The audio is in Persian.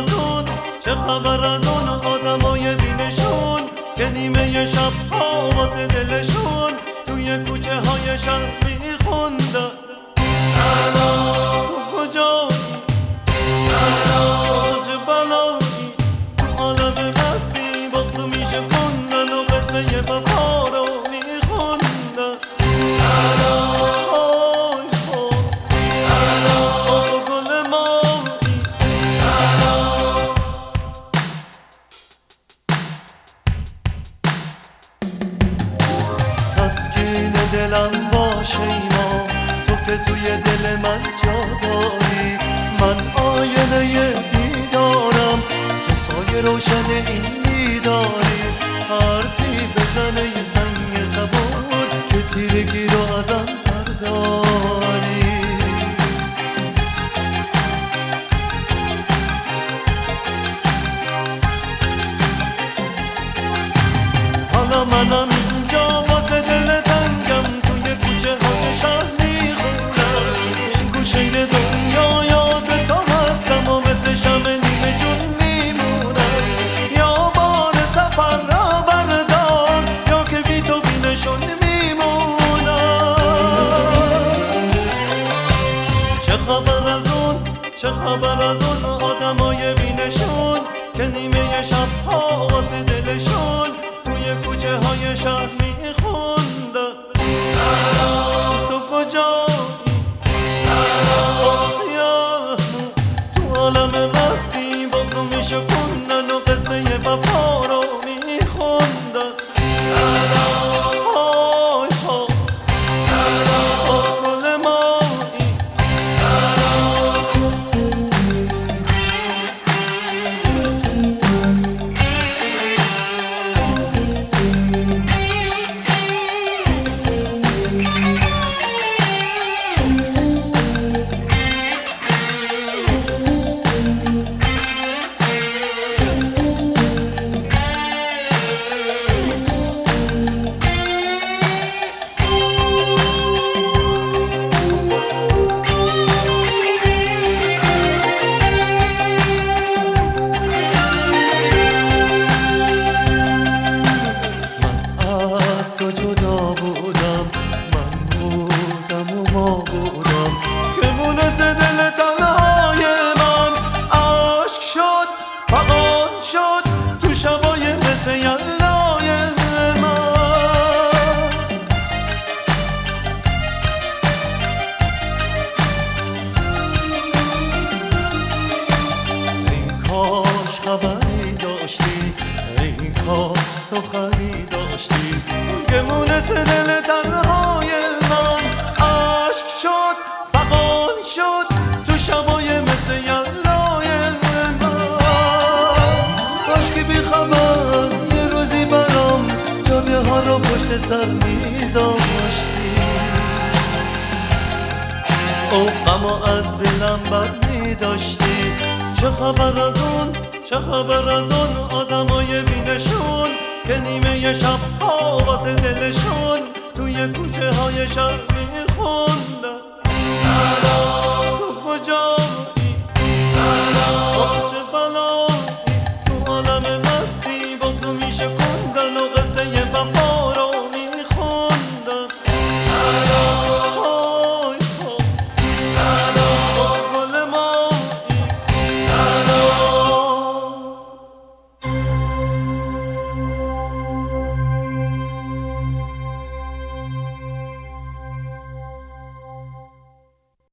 از اون، چه خبر از اون آدمای بینشون که نیمه شب ها واسه دلشون توی کوچه های شهر میخوندن تو کجایی؟ چه بلایی؟ تو عالم مستی بغضو میشه کندن و قصه وفا رو میخوندن تسکین دلم باشه اینا، تو که توی دل من جا داری. من آینه بیدارم، تو سایه روشن این بیداری. حرفی بزنه یه سنگ صبور که تیرگی رو ازم برداری. حالا منم اینجا واسه دل تنگم، توی کوچه های شهر میخونم. این گوشه دنیا یاد تو هستم و مثل شمع نیمه جون میمونم. یا بار سفر را بردار یا که بی تو بینشون میمونم. چه خبر از اون، چه خبر از اون آدمای بینشون که نیمه شب ها واسه دلشون توی کوچه های شهر میخوندن تو کجایی؟ سیاه تو عالم مستی بغضو میشه کندن و قصه وفا رو میخوندن. تو جدا بودم، من بودم و ما بودم که مونس دل تنهای من عشق شد، فغان شد تو شبای مثل یلای من. این کاش خبری داشتی، این کاش سخنی داشتی که مونس دل تنهای من عشق شد، فغان شد تو شبای مثل یلای من. کاش که بی خبر یه روزی برام جاده ها رو پشت سر میذاشتی، او غمو از دلم بر میداشتی. چه خبر از اون، چه خبر از اون آدمای بینشون که نیمه شب ها واسه دلشون توی کوچه های شهر میخون